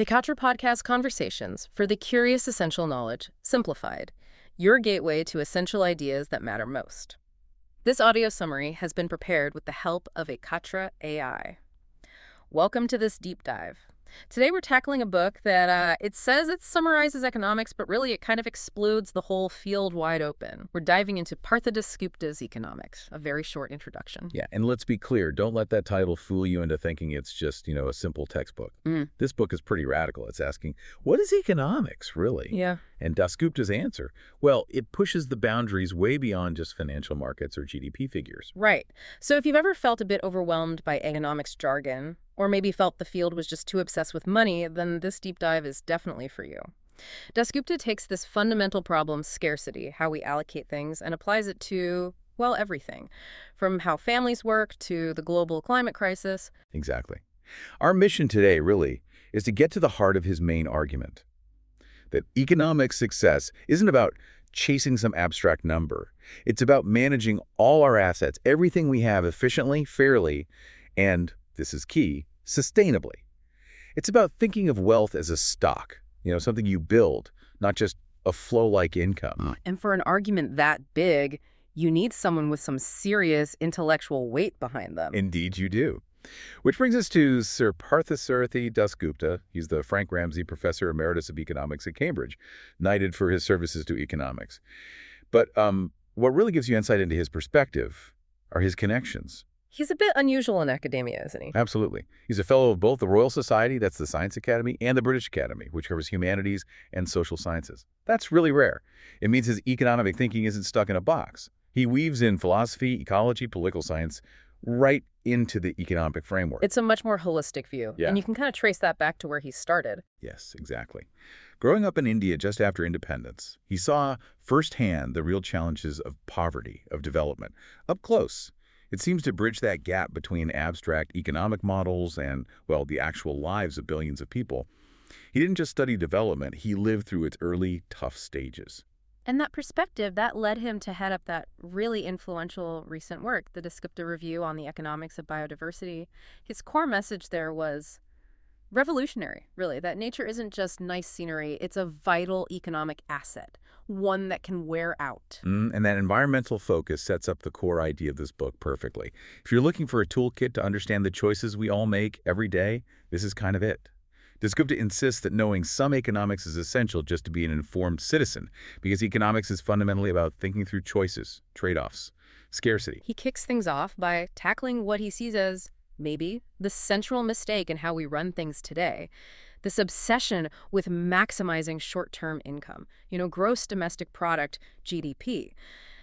The Katra Podcast Conversations for the Curious Essential Knowledge, Simplified, your gateway to essential ideas that matter most. This audio summary has been prepared with the help of a Katra AI. Welcome to this deep dive. Today we're tackling a book that it says it summarizes economics, but really it kind of explodes the whole field wide open. We're diving into Partha Dasgupta's Economics, a very short introduction. Yeah, and let's be clear, don't let that title fool you into thinking it's just, a simple textbook. This book is pretty radical. It's asking, what is economics, really? Yeah. And Dasgupta's answer, well, it pushes the boundaries way beyond just financial markets or GDP figures. Right. So if you've ever felt a bit overwhelmed by economics jargon, or maybe felt the field was just too obsessed with money, then this deep dive is definitely for you. Dasgupta takes this fundamental problem, scarcity, how we allocate things, and applies it to, well, everything, from how families work to the global climate crisis. Exactly. Our mission today, really, is to get to the heart of his main argument, that economic success isn't about chasing some abstract number. It's about managing all our assets, everything we have efficiently, fairly, and, this is key, sustainably. It's about thinking of wealth as a stock, something you build, not just a flow-like income. And for an argument that big, you need someone with some serious intellectual weight behind them. Indeed you do. Which brings us to Sir Parthasarathi Dasgupta. He's the Frank Ramsey Professor Emeritus of Economics at Cambridge, knighted for his services to economics. But what really gives you insight into his perspective are his connections. He's a bit unusual in academia, isn't he? Absolutely. He's a fellow of both the Royal Society, that's the Science Academy, and the British Academy, which covers humanities and social sciences. That's really rare. It means his economic thinking isn't stuck in a box. He weaves in philosophy, ecology, political science, right into the economic framework. It's a much more holistic view, and you can kind of trace that back to where he started. Yes, exactly. Growing up in India just after independence, he saw firsthand the real challenges of poverty, of development, up close. It seems to bridge that gap between abstract economic models and, well, the actual lives of billions of people. He didn't just study development, he lived through its early, tough stages. And that perspective, that led him to head up that really influential recent work, the Dasgupta Review on the Economics of Biodiversity. His core message there was revolutionary, really, that nature isn't just nice scenery, it's a vital economic asset, one that can wear out. And that environmental focus sets up the core idea of this book perfectly. If you're looking for a toolkit to understand the choices we all make every day, this is kind of it. Dasgupta insists that knowing some economics is essential just to be an informed citizen, because economics is fundamentally about thinking through choices, trade-offs, scarcity. He kicks things off by tackling what he sees as, maybe, the central mistake in how we run things today. This obsession with maximizing short-term income, gross domestic product, GDP.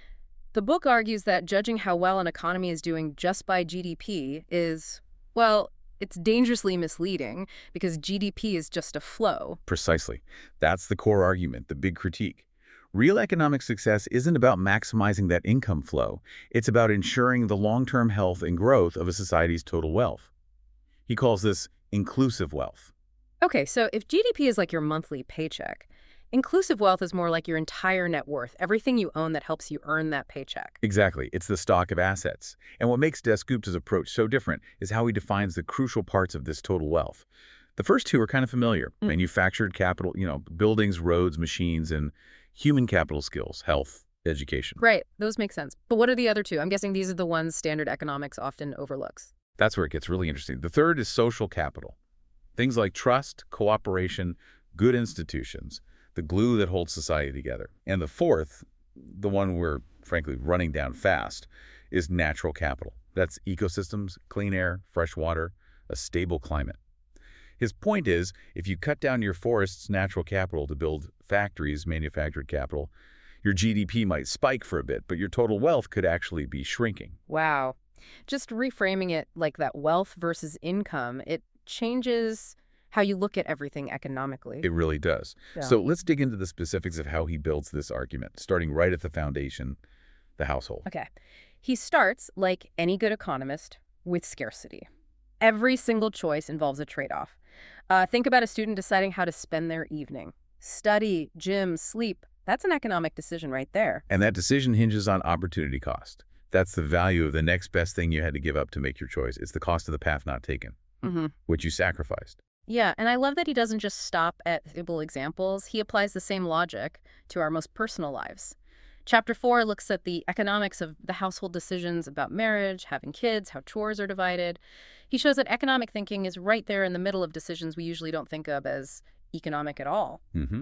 The book argues that judging how well an economy is doing just by GDP is, well, it's dangerously misleading because GDP is just a flow. Precisely. That's the core argument, the big critique. Real economic success isn't about maximizing that income flow. It's about ensuring the long-term health and growth of a society's total wealth. He calls this inclusive wealth. Okay, so if GDP is like your monthly paycheck, inclusive wealth is more like your entire net worth, everything you own that helps you earn that paycheck. Exactly. It's the stock of assets. And what makes Dasgupta's approach so different is how he defines the crucial parts of this total wealth. The first two are kind of familiar. Manufactured capital, buildings, roads, machines, and human capital skills, health, education. Right. Those make sense. But what are the other two? I'm guessing these are the ones standard economics often overlooks. That's where it gets really interesting. The third is social capital. Things like trust, cooperation, good institutions, the glue that holds society together. And the fourth, the one we're, frankly, running down fast, is natural capital. That's ecosystems, clean air, fresh water, a stable climate. His point is, if you cut down your forest's natural capital to build factories, manufactured capital, your GDP might spike for a bit, but your total wealth could actually be shrinking. Wow. Just reframing it like that wealth versus income, it changes how you look at everything economically. It really does. Yeah. So let's dig into the specifics of how he builds this argument, starting right at the foundation, the household. Okay. He starts, like any good economist, with scarcity. Every single choice involves a trade-off. Think about a student deciding how to spend their evening. Study, gym, sleep. That's an economic decision right there. And that decision hinges on opportunity cost. That's the value of the next best thing you had to give up to make your choice. It's the cost of the path not taken, what you sacrificed. Yeah, and I love that he doesn't just stop at simple examples. He applies the same logic to our most personal lives. Chapter 4 looks at the economics of the household decisions about marriage, having kids, how chores are divided. He shows that economic thinking is right there in the middle of decisions we usually don't think of as economic at all. Hmm.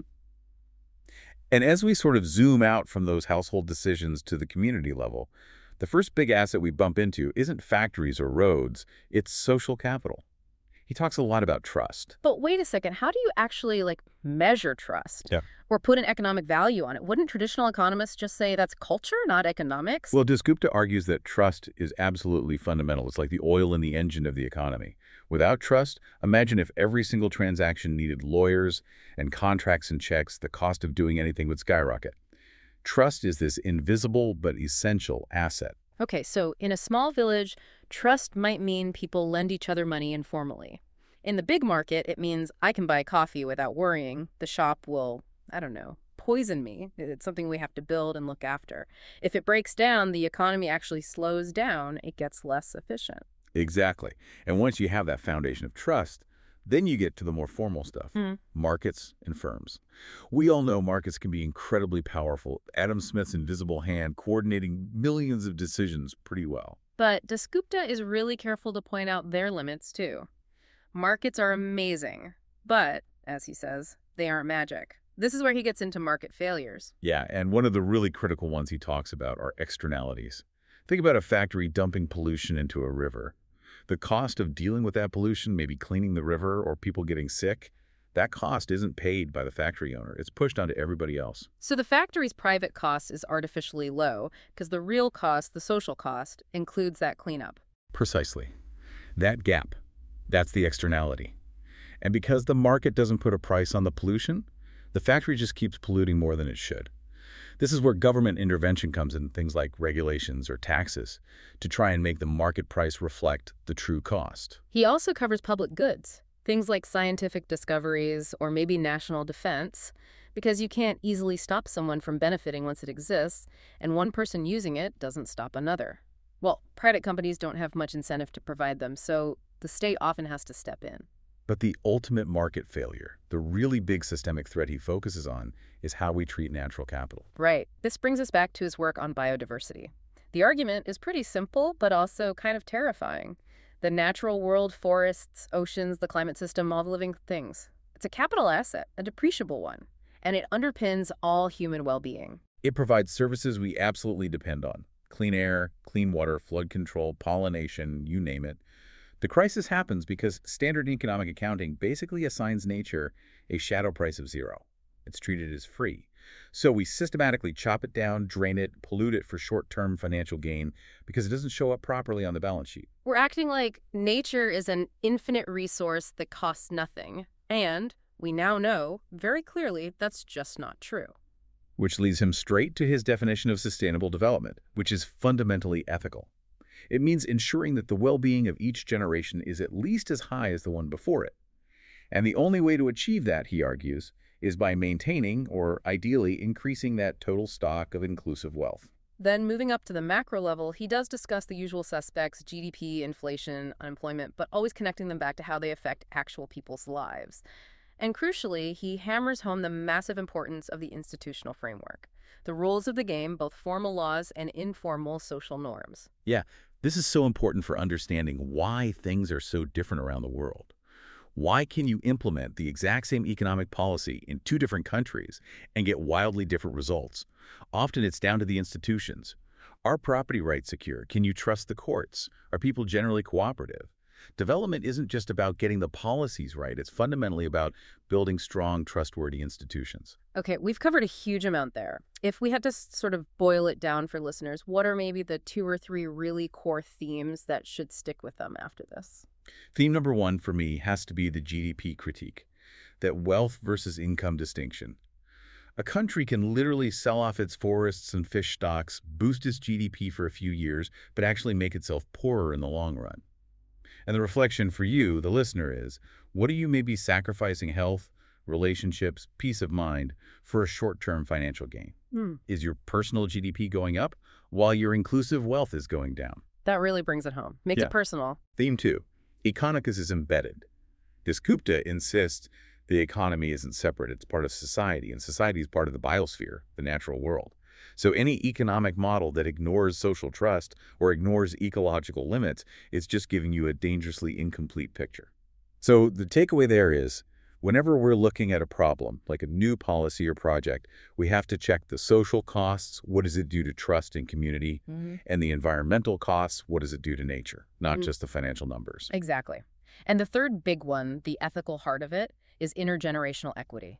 And as we sort of zoom out from those household decisions to the community level, the first big asset we bump into isn't factories or roads, it's social capital. He talks a lot about trust. But wait a second, how do you actually measure trust Yeah. or put an economic value on it? Wouldn't traditional economists just say that's culture, not economics? Well, Dasgupta argues that trust is absolutely fundamental. It's like the oil in the engine of the economy. Without trust, imagine if every single transaction needed lawyers and contracts and checks, the cost of doing anything would skyrocket. Trust is this invisible but essential asset. Okay, so in a small village, trust might mean people lend each other money informally. In the big market, it means I can buy coffee without worrying the shop will, I don't know, poison me. It's something we have to build and look after. If it breaks down, the economy actually slows down. It gets less efficient. Exactly. And once you have that foundation of trust, then you get to the more formal stuff, markets and firms. We all know markets can be incredibly powerful. Adam Smith's invisible hand coordinating millions of decisions pretty well. But Dasgupta is really careful to point out their limits, too. Markets are amazing, but, as he says, they aren't magic. This is where he gets into market failures. Yeah, and one of the really critical ones he talks about are externalities. Think about a factory dumping pollution into a river. The cost of dealing with that pollution, maybe cleaning the river or people getting sick, that cost isn't paid by the factory owner. It's pushed onto everybody else. So the factory's private cost is artificially low because the real cost, the social cost, includes that cleanup. Precisely. That gap, that's the externality. And because the market doesn't put a price on the pollution, the factory just keeps polluting more than it should. This is where government intervention comes in, things like regulations or taxes, to try and make the market price reflect the true cost. He also covers public goods, things like scientific discoveries or maybe national defense, because you can't easily stop someone from benefiting once it exists, and one person using it doesn't stop another. Well, private companies don't have much incentive to provide them, so the state often has to step in. But the ultimate market failure, the really big systemic threat he focuses on, is how we treat natural capital. Right. This brings us back to his work on biodiversity. The argument is pretty simple, but also kind of terrifying. The natural world, forests, oceans, the climate system, all the living things. It's a capital asset, a depreciable one, and it underpins all human well-being. It provides services we absolutely depend on. Clean air, clean water, flood control, pollination, you name it. The crisis happens because standard economic accounting basically assigns nature a shadow price of zero. It's treated as free. So we systematically chop it down, drain it, pollute it for short-term financial gain because it doesn't show up properly on the balance sheet. We're acting like nature is an infinite resource that costs nothing. And we now know very clearly that's just not true. Which leads him straight to his definition of sustainable development, which is fundamentally ethical. It means ensuring that the well-being of each generation is at least as high as the one before it. And the only way to achieve that, he argues, is by maintaining, or ideally increasing, that total stock of inclusive wealth. Then moving up to the macro level, he does discuss the usual suspects, GDP, inflation, unemployment, but always connecting them back to how they affect actual people's lives. And crucially, he hammers home the massive importance of the institutional framework, the rules of the game, both formal laws and informal social norms. Yeah, this is so important for understanding why things are so different around the world. Why can you implement the exact same economic policy in two different countries and get wildly different results? Often it's down to the institutions. Are property rights secure? Can you trust the courts? Are people generally cooperative? Development isn't just about getting the policies right. It's fundamentally about building strong, trustworthy institutions. Okay, we've covered a huge amount there. If we had to sort of boil it down for listeners, what are maybe the 2 or 3 really core themes that should stick with them after this? Theme number 1 for me has to be the GDP critique, that wealth versus income distinction. A country can literally sell off its forests and fish stocks, boost its GDP for a few years, but actually make itself poorer in the long run. And the reflection for you, the listener, is, what are you maybe sacrificing health, relationships, peace of mind for a short-term financial gain? Is your personal GDP going up while your inclusive wealth is going down? That really brings it home. Makes it personal. Theme 2. Economicus is embedded. This Gupta insists the economy isn't separate, it's part of society, and society is part of the biosphere, the natural world. So any economic model that ignores social trust or ignores ecological limits is just giving you a dangerously incomplete picture. So the takeaway there is, whenever we're looking at a problem, like a new policy or project, we have to check the social costs, what does it do to trust in community, and the environmental costs, what does it do to nature, not just the financial numbers. Exactly. And the third big one, the ethical heart of it, is intergenerational equity.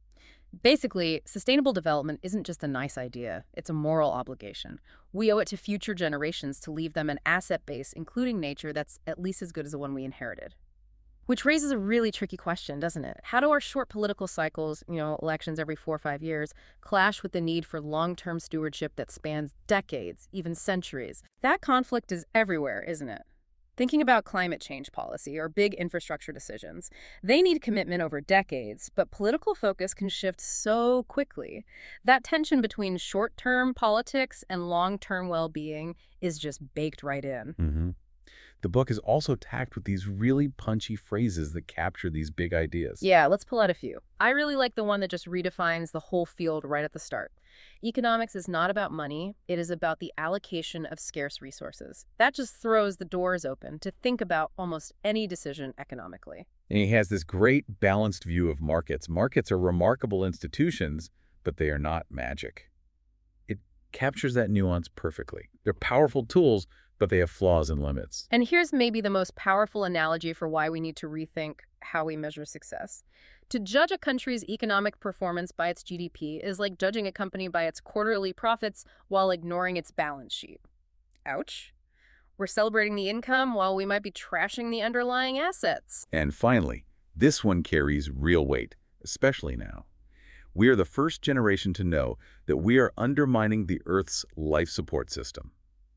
Basically, sustainable development isn't just a nice idea, it's a moral obligation. We owe it to future generations to leave them an asset base, including nature, that's at least as good as the one we inherited. Which raises a really tricky question, doesn't it? How do our short political cycles, elections every 4 or 5 years, clash with the need for long-term stewardship that spans decades, even centuries? That conflict is everywhere, isn't it? Thinking about climate change policy or big infrastructure decisions, they need commitment over decades, but political focus can shift so quickly. That tension between short-term politics and long-term well-being is just baked right in. The book is also tacked with these really punchy phrases that capture these big ideas. Yeah, let's pull out a few. I really like the one that just redefines the whole field right at the start. Economics is not about money, it is about the allocation of scarce resources. That just throws the doors open to think about almost any decision economically. And he has this great balanced view of markets. Markets are remarkable institutions, but they are not magic. It captures that nuance perfectly. They're powerful tools, but they have flaws and limits. And here's maybe the most powerful analogy for why we need to rethink how we measure success. To judge a country's economic performance by its GDP is like judging a company by its quarterly profits while ignoring its balance sheet. Ouch. We're celebrating the income while we might be trashing the underlying assets. And finally, this one carries real weight, especially now. We are the first generation to know that we are undermining the Earth's life support system.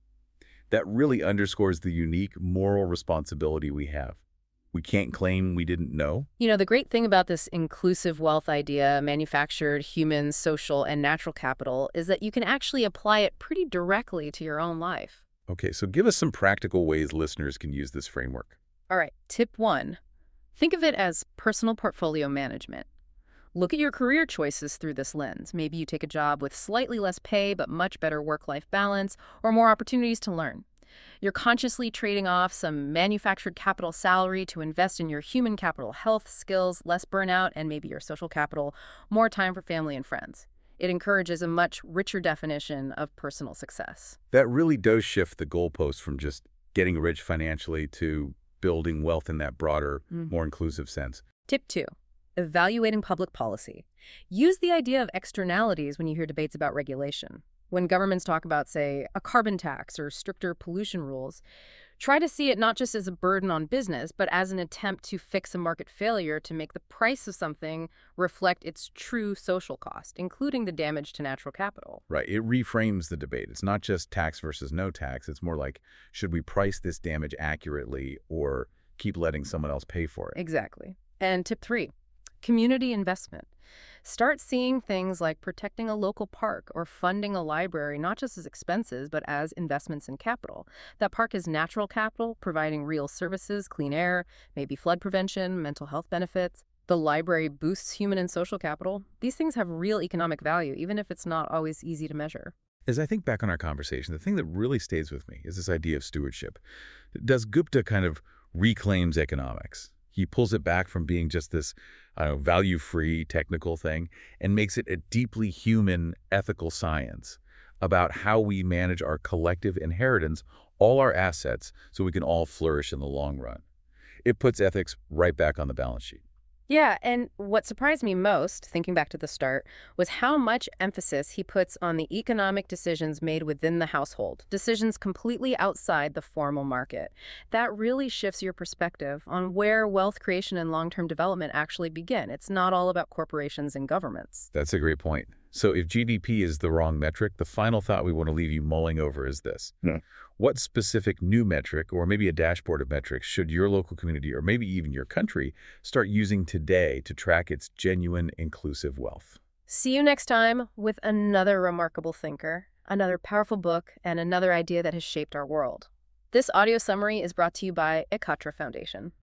That really underscores the unique moral responsibility we have. We can't claim we didn't know. The great thing about this inclusive wealth idea, manufactured, human, social, and natural capital, is that you can actually apply it pretty directly to your own life. Okay, so give us some practical ways listeners can use this framework. All right, tip 1. Think of it as personal portfolio management. Look at your career choices through this lens. Maybe you take a job with slightly less pay but much better work-life balance or more opportunities to learn. You're consciously trading off some manufactured capital salary to invest in your human capital, health, skills, less burnout, and maybe your social capital, more time for family and friends. It encourages a much richer definition of personal success. That really does shift the goalpost from just getting rich financially to building wealth in that broader, more inclusive sense. Tip 2. Evaluating public policy. Use the idea of externalities when you hear debates about regulation. When governments talk about, say, a carbon tax or stricter pollution rules, try to see it not just as a burden on business, but as an attempt to fix a market failure to make the price of something reflect its true social cost, including the damage to natural capital. Right. It reframes the debate. It's not just tax versus no tax. It's more like, should we price this damage accurately or keep letting someone else pay for it? Exactly. And tip 3, community investment. Start seeing things like protecting a local park or funding a library not just as expenses, but as investments in capital. That park is natural capital, providing real services, clean air, maybe flood prevention, mental health benefits. The library boosts human and social capital. These things have real economic value, even if it's not always easy to measure. As I think back on our conversation, the thing that really stays with me is this idea of stewardship. Does Gupta kind of reclaims economics? He pulls it back from being just this value-free technical thing and makes it a deeply human, ethical science about how we manage our collective inheritance, all our assets, so we can all flourish in the long run. It puts ethics right back on the balance sheet. Yeah, and what surprised me most, thinking back to the start, was how much emphasis he puts on the economic decisions made within the household, decisions completely outside the formal market. That really shifts your perspective on where wealth creation and long-term development actually begin. It's not all about corporations and governments. That's a great point. So if GDP is the wrong metric, the final thought we want to leave you mulling over is this. What specific new metric, or maybe a dashboard of metrics, should your local community, or maybe even your country, start using today to track its genuine, inclusive wealth? See you next time with another remarkable thinker, another powerful book, and another idea that has shaped our world. This audio summary is brought to you by Ekatra Foundation.